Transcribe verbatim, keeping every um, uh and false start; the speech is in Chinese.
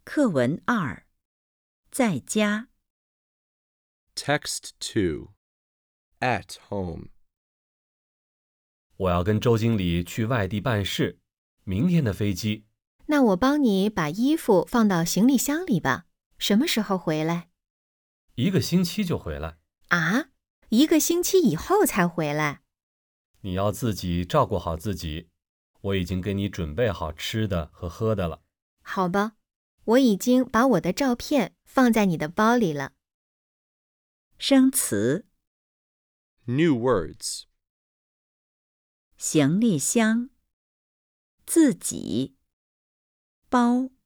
课文二，在家。 Text two. At home. 我要跟周经理去外地办事，明天的飞机。 那我帮你把衣服放到行李箱里吧。什么时候回来？ 一个星期就回来。 啊？一个星期以后才回来？ 你要自己照顾好自己，我已经给你准备好吃的和喝的了。 好吧，我已经把我的照片放在你的包里了。 生词： New words. 行李箱、自己、包。